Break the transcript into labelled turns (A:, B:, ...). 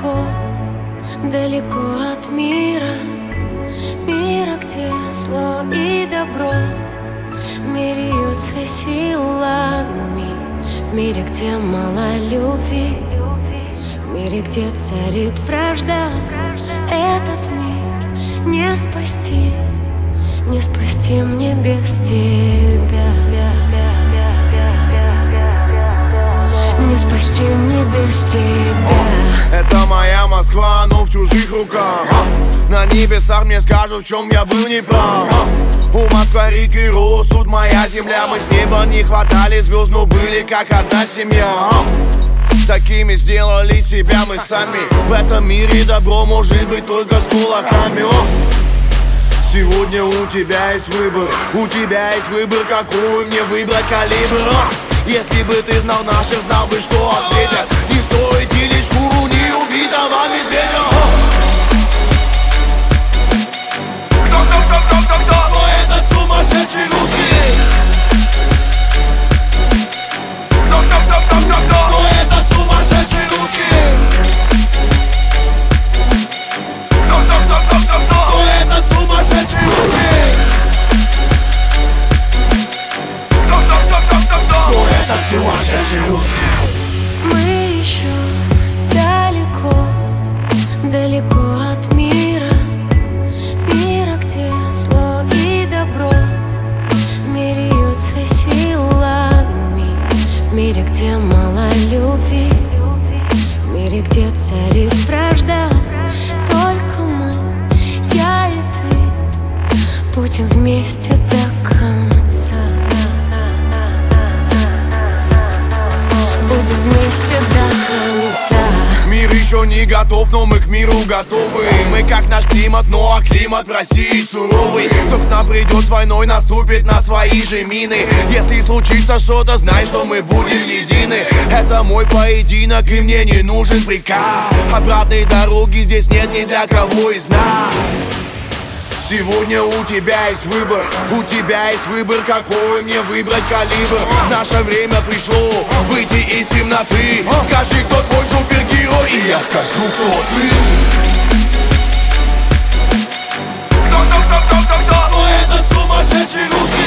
A: далеко, далеко от мира, мира, где зло и добро меряются силами, в мире, где мало любви, в мире, где царит вражда. Этот мир не спасти, не спасти мне без тебя. Не спасти мне без тебя.
B: Это моя Москва, но в чужих руках. На небесах мне скажут, в чем я был неправ. У Москвы реки рост, тут моя земля. Мы с неба не хватали звезд, но были как одна семья. Такими сделали себя мы сами. В этом мире добро может быть только с кулаками. Сегодня у тебя есть выбор, у тебя есть выбор, какой мне выбрать калибр. Если бы ты знал наших, знал бы, что ответят. Не стоит делить шкуру неубитого медведя. Кто этот сумасшедший русский? Кто этот сумасшедший русский? Кто этот сумасшедший русский? Кто этот сумасшедший русский?
A: Мы еще далеко, далеко от мира, мира, где зло и добро меряются силами, в мире, где мало любви, в мире, где царит вражда. Только мы, я и ты, будем вместе до конца. Будем вместе до конца.
B: Мир еще не готов, но мы к миру готовы. Мы как наш климат, но а климат в России суровый. Кто к нам придет с войной, наступит на свои же мины. Если случится что-то, знай, что мы будем едины. Это мой поединок, и мне не нужен приказ. Обратной дороги здесь нет ни для кого из нас. Сегодня у тебя есть выбор, у тебя есть выбор, какой мне выбрать калибр. Наше время пришло выйти из темноты. Скажи, кто твой супергерой, и я скажу, кто ты. Кто этот сумасшедший русский?